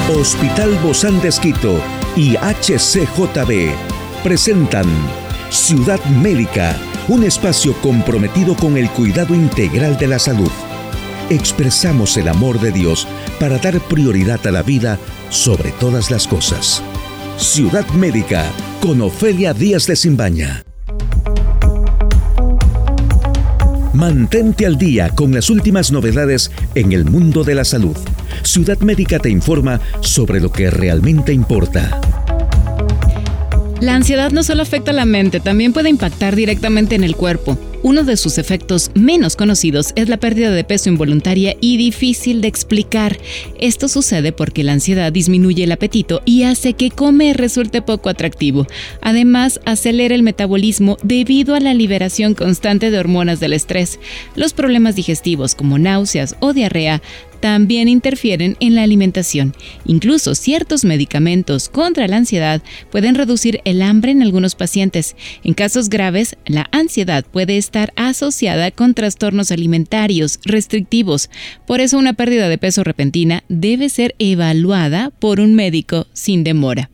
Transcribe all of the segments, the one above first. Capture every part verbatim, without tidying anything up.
Hospital Bozán de Esquito y H C J B presentan Ciudad Médica, un espacio comprometido con el cuidado integral de la salud. Expresamos el amor de Dios para dar prioridad a la vida sobre todas las cosas. Ciudad Médica con Ofelia Díaz de Simbaña. Mantente al día con las últimas novedades en el mundo de la salud. Ciudad Médica te informa sobre lo que realmente importa. La ansiedad no solo afecta a la mente, también puede impactar directamente en el cuerpo. Uno de sus efectos menos conocidos es la pérdida de peso involuntaria y difícil de explicar. Esto sucede porque la ansiedad disminuye el apetito y hace que comer resulte poco atractivo. Además, acelera el metabolismo debido a la liberación constante de hormonas del estrés. Los problemas digestivos como náuseas o diarrea también interfieren en la alimentación. Incluso ciertos medicamentos contra la ansiedad pueden reducir el hambre en algunos pacientes. En casos graves, la ansiedad puede estar asociada con trastornos alimentarios restrictivos. Por eso, una pérdida de peso repentina debe ser evaluada por un médico sin demora.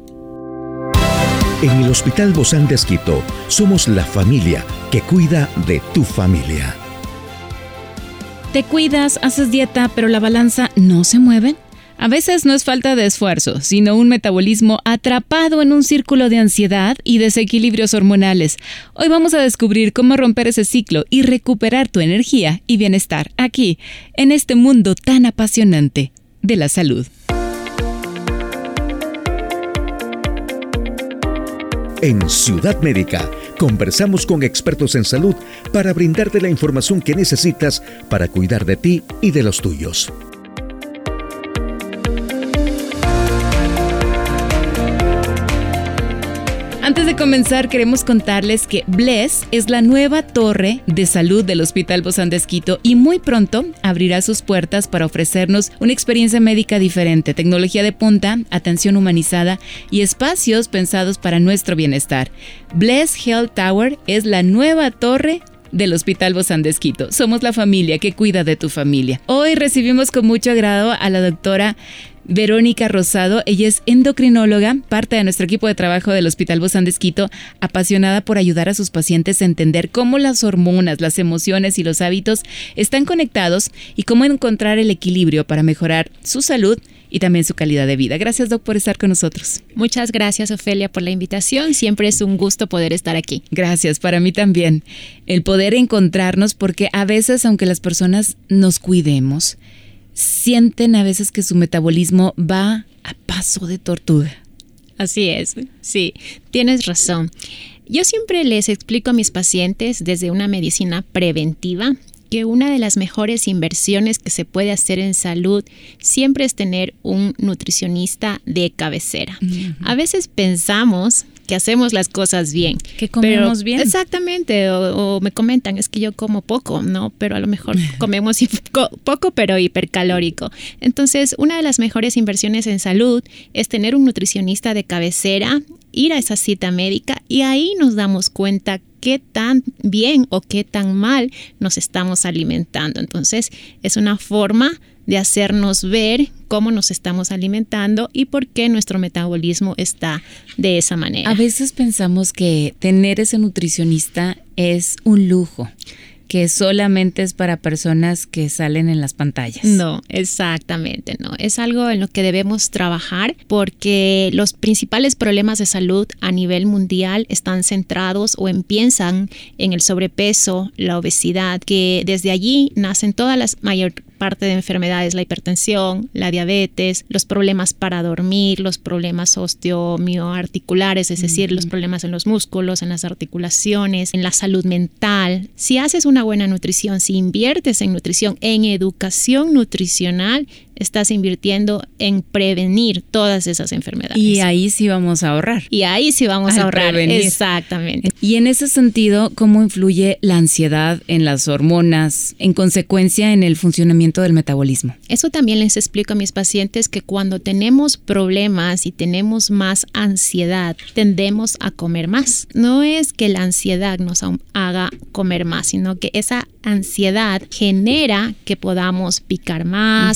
En el Hospital Bozán de Esquito somos la familia que cuida de tu familia. ¿Te cuidas, haces dieta, pero la balanza no se mueve? A veces no es falta de esfuerzo, sino un metabolismo atrapado en un círculo de ansiedad y desequilibrios hormonales. Hoy vamos a descubrir cómo romper ese ciclo y recuperar tu energía y bienestar aquí, en este mundo tan apasionante de la salud. En Ciudad Médica, conversamos con expertos en salud para brindarte la información que necesitas para cuidar de ti y de los tuyos. Antes de comenzar, queremos contarles que Bless es la nueva torre de salud del Hospital Bozán de Esquito y muy pronto abrirá sus puertas para ofrecernos una experiencia médica diferente, tecnología de punta, atención humanizada y espacios pensados para nuestro bienestar. Bless Health Tower es la nueva torre del Hospital Bozán de Esquito. Somos la familia que cuida de tu familia. Hoy recibimos con mucho agrado a la doctora Verónica Rosado. Ella es endocrinóloga, parte de nuestro equipo de trabajo del Hospital Bozán de Esquito, apasionada por ayudar a sus pacientes a entender cómo las hormonas, las emociones y los hábitos están conectados y cómo encontrar el equilibrio para mejorar su salud y también su calidad de vida. Gracias, Doc, por estar con nosotros. Muchas gracias, Ofelia, por la invitación. Siempre es un gusto poder estar aquí. Gracias, para mí también. El poder encontrarnos, porque a veces, aunque las personas nos cuidemos, sienten a veces que su metabolismo va a paso de tortuga. Así es, sí, tienes razón. Yo siempre les explico a mis pacientes desde una medicina preventiva que una de las mejores inversiones que se puede hacer en salud siempre es tener un nutricionista de cabecera. Uh-huh. A veces pensamos que hacemos las cosas bien. Que comemos pero, bien. Exactamente, o, o me comentan, es que yo como poco, ¿no? Pero a lo mejor comemos poco, pero hipercalórico. Entonces, una de las mejores inversiones en salud es tener un nutricionista de cabecera, ir a esa cita médica y ahí nos damos cuenta qué tan bien o qué tan mal nos estamos alimentando. Entonces, es una forma de hacernos ver cómo nos estamos alimentando y por qué nuestro metabolismo está de esa manera. A veces pensamos que tener ese nutricionista es un lujo, que solamente es para personas que salen en las pantallas. No, exactamente, no. Es algo en lo que debemos trabajar porque los principales problemas de salud a nivel mundial están centrados o empiezan en el sobrepeso, la obesidad, que desde allí nacen todas las mayor parte de enfermedades, la hipertensión, la diabetes, los problemas para dormir, los problemas osteomioarticulares, es decir, uh-huh. los problemas en los músculos, en las articulaciones, en la salud mental. Si haces una buena nutrición, si inviertes en nutrición, en educación nutricional, estás invirtiendo en prevenir todas esas enfermedades. Y ahí sí vamos a ahorrar. Y ahí sí vamos Al a ahorrar. Prevenir. Exactamente. Y en ese sentido, ¿cómo influye la ansiedad en las hormonas, en consecuencia en el funcionamiento del metabolismo? Eso también les explico a mis pacientes que cuando tenemos problemas y tenemos más ansiedad, tendemos a comer más. No es que la ansiedad nos haga comer más, sino que esa ansiedad genera que podamos picar más, uh-huh. aumentar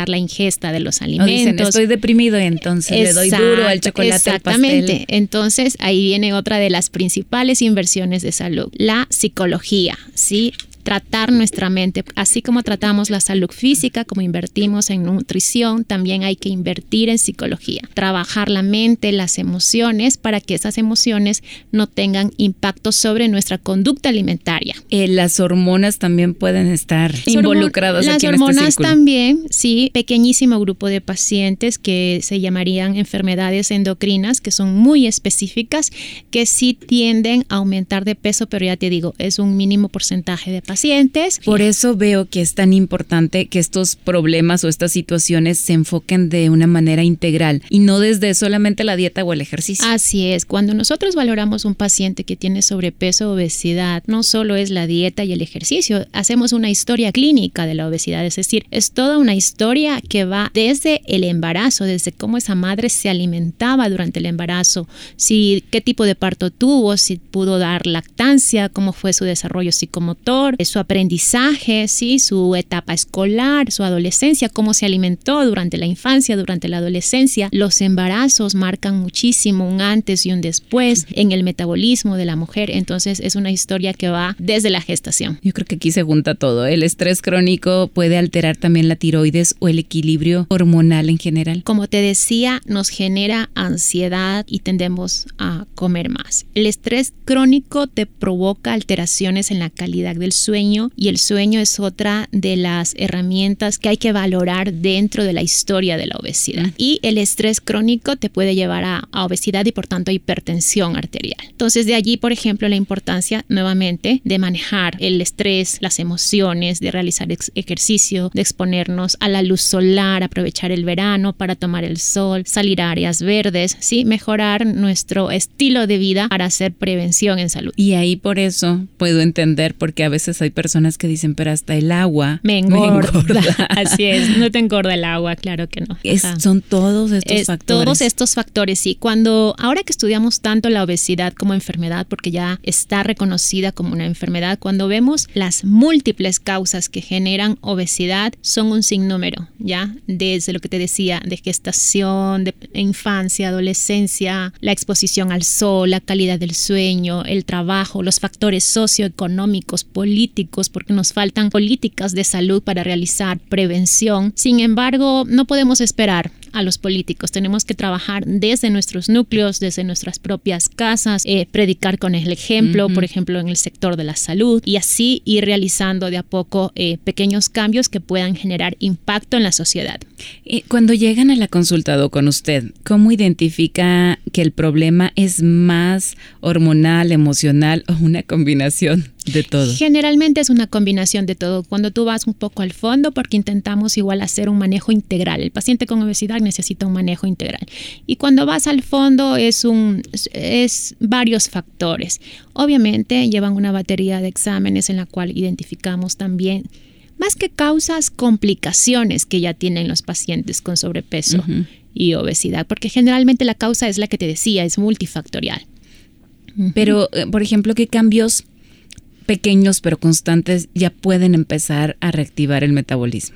limitar la ingesta de los alimentos. O dicen, estoy deprimido y entonces Exacto, le doy duro al chocolate, al pastel. Exactamente. Entonces ahí viene otra de las principales inversiones de salud, la psicología, ¿sí? Tratar nuestra mente, así como tratamos la salud física, como invertimos en nutrición, también hay que invertir en psicología, trabajar la mente, las emociones, para que esas emociones no tengan impacto sobre nuestra conducta alimentaria. Eh, las hormonas también pueden estar las involucradas hormon- aquí en este círculo. Las hormonas también, sí, pequeñísimo grupo de pacientes que se llamarían enfermedades endocrinas, que son muy específicas, que sí tienden a aumentar de peso, pero ya te digo, es un mínimo porcentaje de pacientes. Por eso veo que es tan importante que estos problemas o estas situaciones se enfoquen de una manera integral y no desde solamente la dieta o el ejercicio. Así es, cuando nosotros valoramos un paciente que tiene sobrepeso o obesidad, no solo es la dieta y el ejercicio, hacemos una historia clínica de la obesidad, es decir, es toda una historia que va desde el embarazo, desde cómo esa madre se alimentaba durante el embarazo, si qué tipo de parto tuvo, si pudo dar lactancia, cómo fue su desarrollo psicomotor, su aprendizaje, ¿sí? Su etapa escolar, su adolescencia, cómo se alimentó durante la infancia, durante la adolescencia. Los embarazos marcan muchísimo un antes y un después en el metabolismo de la mujer. Entonces es una historia que va desde la gestación. Yo creo que aquí se junta todo. El estrés crónico puede alterar también la tiroides o el equilibrio hormonal en general. Como te decía, nos genera ansiedad y tendemos a comer más. El estrés crónico te provoca alteraciones en la calidad del sueño. Y el sueño es otra de las herramientas que hay que valorar dentro de la historia de la obesidad. Mm. Y el estrés crónico te puede llevar a, a obesidad y por tanto a hipertensión arterial. Entonces de allí, por ejemplo, la importancia nuevamente de manejar el estrés, las emociones, de realizar ex- ejercicio, de exponernos a la luz solar, aprovechar el verano para tomar el sol, salir a áreas verdes, ¿sí? Mejorar nuestro estilo de vida para hacer prevención en salud. Y ahí por eso puedo entender porque a veces hay personas que dicen, pero hasta el agua me engorda. Me engorda. Así es, no te engorda el agua, claro que no. Es, son todos estos es, factores. Todos estos factores, sí. Cuando, ahora que estudiamos tanto la obesidad como enfermedad, porque ya está reconocida como una enfermedad, cuando vemos las múltiples causas que generan obesidad, son un sinnúmero, ¿ya? Desde lo que te decía, de gestación, de infancia, adolescencia, la exposición al sol, la calidad del sueño, el trabajo, los factores socioeconómicos, políticos, porque nos faltan políticas de salud para realizar prevención. Sin embargo, no podemos esperar a los políticos. Tenemos que trabajar desde nuestros núcleos, desde nuestras propias casas, eh, predicar con el ejemplo, uh-huh. por ejemplo, en el sector de la salud, y así ir realizando de a poco eh, pequeños cambios que puedan generar impacto en la sociedad. Y cuando llegan a la consulta con usted, ¿cómo identifica que el problema es más hormonal, emocional o una combinación de todo? Generalmente es una combinación de todo. Cuando tú vas un poco al fondo, porque intentamos igual hacer un manejo integral. El paciente con obesidad necesita un manejo integral. Y cuando vas al fondo es un es varios factores. Obviamente llevan una batería de exámenes en la cual identificamos también más que causas, complicaciones que ya tienen los pacientes con sobrepeso uh-huh. y obesidad, porque generalmente la causa es la que te decía, es multifactorial. Uh-huh. Pero, por ejemplo, ¿qué cambios pequeños pero constantes ya pueden empezar a reactivar el metabolismo?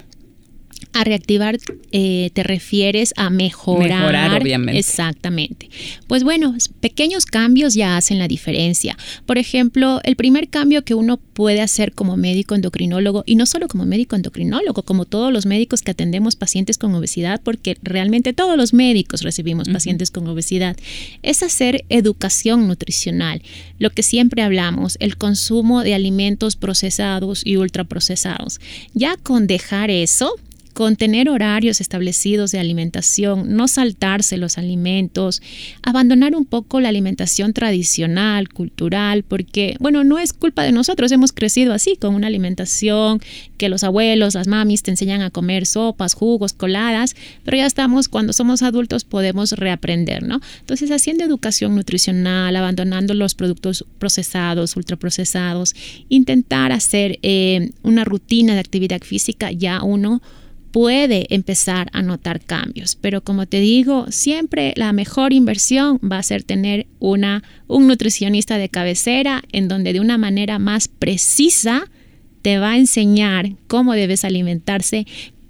A reactivar, eh, te refieres a mejorar. Mejorar, obviamente. Exactamente. Pues bueno, pequeños cambios ya hacen la diferencia. Por ejemplo, el primer cambio que uno puede hacer como médico endocrinólogo, y no solo como médico endocrinólogo, como todos los médicos que atendemos pacientes con obesidad, porque realmente todos los médicos recibimos uh-huh. pacientes con obesidad, es hacer educación nutricional. Lo que siempre hablamos, el consumo de alimentos procesados y ultraprocesados. Ya con dejar eso, con tener horarios establecidos de alimentación, no saltarse los alimentos, abandonar un poco la alimentación tradicional, cultural, porque, bueno, no es culpa de nosotros, hemos crecido así, con una alimentación que los abuelos, las mamis te enseñan a comer sopas, jugos, coladas, pero ya estamos, cuando somos adultos podemos reaprender, ¿no? Entonces, haciendo educación nutricional, abandonando los productos procesados, ultraprocesados, intentar hacer eh, una rutina de actividad física, ya uno puede empezar a notar cambios, pero como te digo, siempre la mejor inversión va a ser tener una, un nutricionista de cabecera en donde de una manera más precisa te va a enseñar cómo debes alimentarse,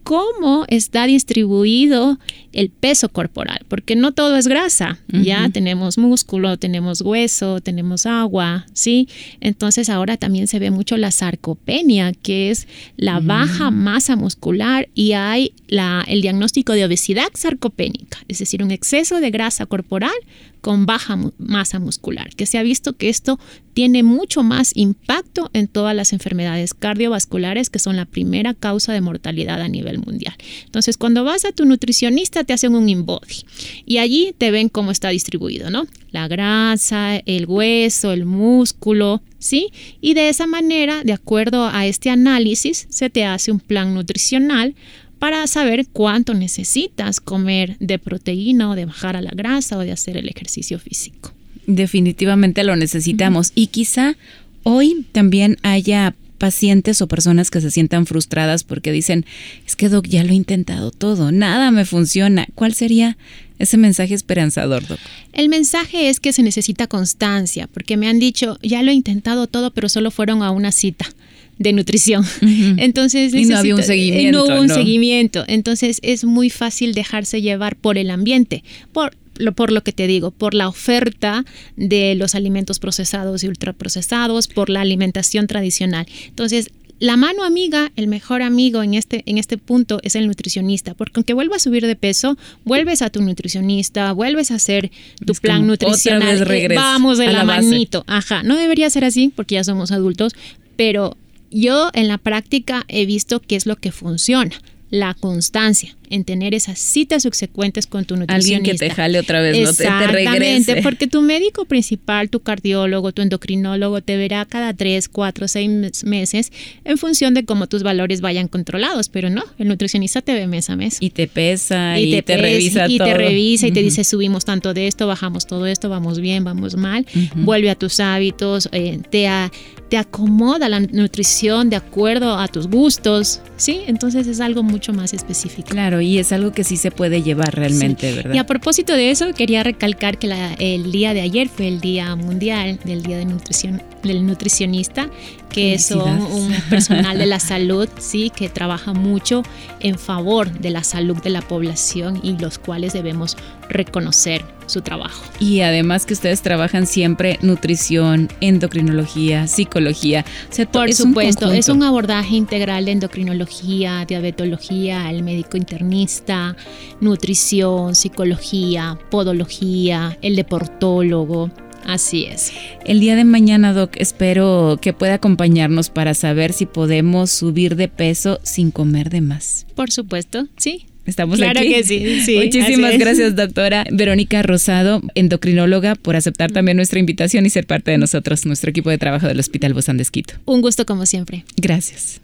cómo está distribuido el peso corporal, porque no todo es grasa, uh-huh. ya tenemos músculo, tenemos hueso, tenemos agua, ¿sí? Entonces ahora también se ve mucho la sarcopenia, que es la uh-huh. baja masa muscular, y hay la, el diagnóstico de obesidad sarcopénica, es decir, un exceso de grasa corporal con baja mu- masa muscular, que se ha visto que esto tiene mucho más impacto en todas las enfermedades cardiovasculares, que son la primera causa de mortalidad a nivel mundial. Entonces, cuando vas a tu nutricionista, te hacen un InBody y allí te ven cómo está distribuido, ¿no? La grasa, el hueso, el músculo, ¿sí? Y de esa manera, de acuerdo a este análisis, se te hace un plan nutricional para saber cuánto necesitas comer de proteína o de bajar a la grasa o de hacer el ejercicio físico. Definitivamente lo necesitamos. Uh-huh. Y quizá hoy también haya pacientes o personas que se sientan frustradas porque dicen, es que Doc, ya lo he intentado todo, nada me funciona. ¿Cuál sería ese mensaje esperanzador, Doc? El mensaje es que se necesita constancia, porque me han dicho, ya lo he intentado todo, pero solo fueron a una cita de nutrición. Uh-huh. Entonces, y no había un seguimiento. No hubo un ¿no? seguimiento. Entonces es muy fácil dejarse llevar por el ambiente, por Lo, por lo que te digo, por la oferta de los alimentos procesados y ultraprocesados, por la alimentación tradicional. Entonces, la mano amiga, el mejor amigo en este, en este punto es el nutricionista, porque aunque vuelvas a subir de peso, vuelves a tu nutricionista, vuelves a hacer tu es plan nutricional. Otra vez regreso Vamos de a la, la manito. Ajá, no debería ser así porque ya somos adultos, pero yo en la práctica he visto qué es lo que funciona. La constancia en tener esas citas subsecuentes con tu nutricionista. Alguien que te jale otra vez, no te, te regrese. Exactamente, porque tu médico principal, tu cardiólogo, tu endocrinólogo te verá cada tres, cuatro, seis meses en función de cómo tus valores vayan controlados, pero no, el nutricionista te ve mes a mes. Y te pesa y, y te, te pesa, revisa y todo. Y te revisa y uh-huh. te dice, subimos tanto de esto, bajamos todo esto, vamos bien, vamos mal, uh-huh. vuelve a tus hábitos, eh, te, a, te acomoda la nutrición de acuerdo a tus gustos, ¿sí? Entonces es algo mucho más específico. Claro, y es algo que sí se puede llevar realmente, sí. ¿verdad? Y a propósito de eso, quería recalcar que la, el día de ayer fue el Día Mundial del Día de Nutrición, del Nutricionista, que son un personal de la salud, sí, que trabaja mucho en favor de la salud de la población y los cuales debemos reconocer su trabajo. Y además que ustedes trabajan siempre nutrición, endocrinología, psicología. O sea, Por es supuesto, un es un abordaje integral de endocrinología, diabetología, el médico internista, nutrición, psicología, podología, el deportólogo. Así es. El día de mañana, Doc, espero que pueda acompañarnos para saber si podemos subir de peso sin comer de más. Por supuesto, sí. ¿Estamos claro aquí? Claro que sí, sí. Muchísimas gracias, doctora Verónica Rosado, endocrinóloga, por aceptar también nuestra invitación y ser parte de nosotros, nuestro equipo de trabajo del Hospital Bozán de Esquito. Un gusto como siempre. Gracias.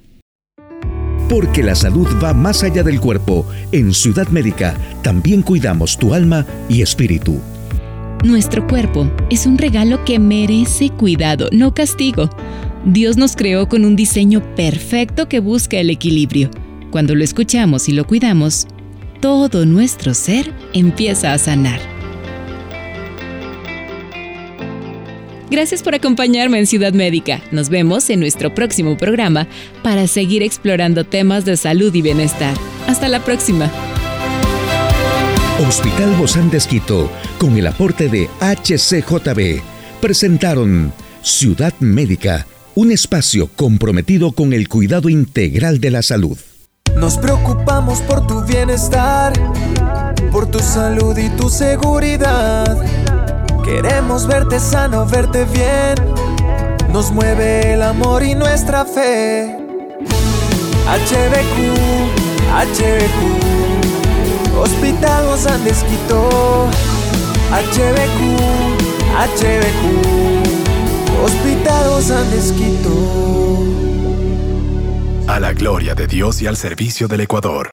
Porque la salud va más allá del cuerpo. En Ciudad Médica también cuidamos tu alma y espíritu. Nuestro cuerpo es un regalo que merece cuidado, no castigo. Dios nos creó con un diseño perfecto que busca el equilibrio. Cuando lo escuchamos y lo cuidamos, todo nuestro ser empieza a sanar. Gracias por acompañarme en Ciudad Médica. Nos vemos en nuestro próximo programa para seguir explorando temas de salud y bienestar. Hasta la próxima. Hospital Bozán de Esquito, con el aporte de H C J B, presentaron Ciudad Médica, un espacio comprometido con el cuidado integral de la salud. Nos preocupamos por tu bienestar, por tu salud y tu seguridad. Queremos verte sano, verte bien. Nos mueve el amor y nuestra fe. H B Q, H B Q, Hospital Bozán de Esquito. H B Q, H B Q, Hospital Bozán de Esquito. A la gloria de Dios y al servicio del Ecuador.